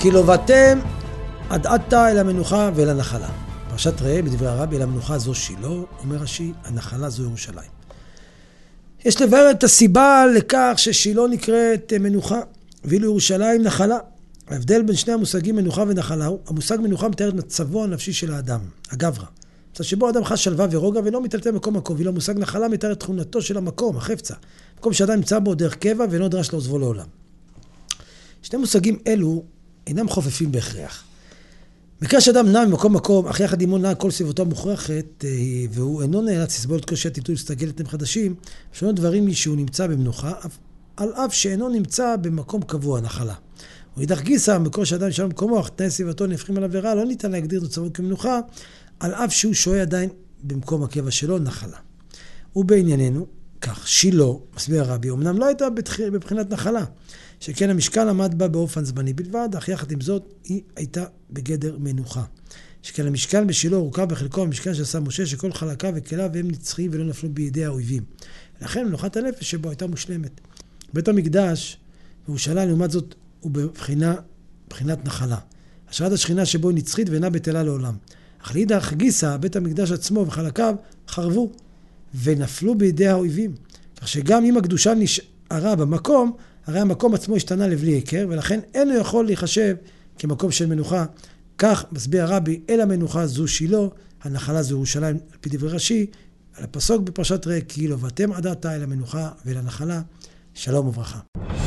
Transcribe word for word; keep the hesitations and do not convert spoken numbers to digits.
כי לא באתם עד עתה אל המנוחה ואל הנחלה. פרשת ראה בדברי הרבי, אל המנוחה זו שילה, אומר רש"י, הנחלה זו ירושלים. יש לבאר את הסיבה לכך ששילה נקראת מנוחה, ואילו ירושלים נחלה. ההבדל בין שני המושגים מנוחה ונחלה הוא, המושג מנוחה מתאר את מצבו הנפשי של האדם, הגברא. מצד שבו האדם חש שלווה ורוגע ולא מטלטל מקום מקום, ואילו המושג נחלה מתאר את תכונתו של המקום, החפצה. מקום שאדם נמצא בו דרך קבע ואינו נדרש לעוזבו לעולם. שני מושגים אלו אינם חופפים בהכרח. מקרה שאדם נע ממקום מקום, אך יחד עמו נע כל סביבתו מוכרחת, והוא אינו נאלץ לסבול את קושי הטלטול ולהסתגל לתנאים חדשים, שונות דברים שהוא נמצא במנוחה, על אף שאינו נמצא במקום קבוע, נחלה. ומאידך גיסא, מקור שאדם נשאר במקומו, אך תנאי סביבתו נהפכים עליו לרע, לא ניתן להגדיר את מצבו כמנוחה, על אף שהוא שוהה עדיין במקום הקבע שלו, נחלה. ובענייננו, כך, שילה, מסביר הרבי, אמנם לא הייתה בבחינת נחלה, שכן המשכן עמד בה באופן זמני בלבד, אך יחד עם זאת היא הייתה בגדר מנוחה. שכן המשכן בשילה הורכב בחלקו המשכן שעשה משה, שכל חלקיו וכליו הם נצחיים ולא נפלו בידי האויבים. ולכן מנוחת הנפש שבו הייתה מושלמת. בית המקדש, בירושלים, לעומת זאת, הוא בבחינה, בבחינת נחלה. השראת השכינה שבו היא נצחית ואינה בטלה לעולם. אך לאידך גיסא, בית המקדש עצמו וחלקיו חרבו ונפלו בידי האויבים. כך שגם אם הקדושה נשארה במקום, הרי המקום עצמו השתנה לבלי היכר, ולכן אינו יכול להיחשב כמקום של מנוחה. כך מסביר הרבי, אל המנוחה זו שילה, הנחלה זו ירושלים, על פי דברי רש"י, על הפסוק בפרשת ראה, כי לא באתם עד עתה אל המנוחה ואל הנחלה. שלום וברכה.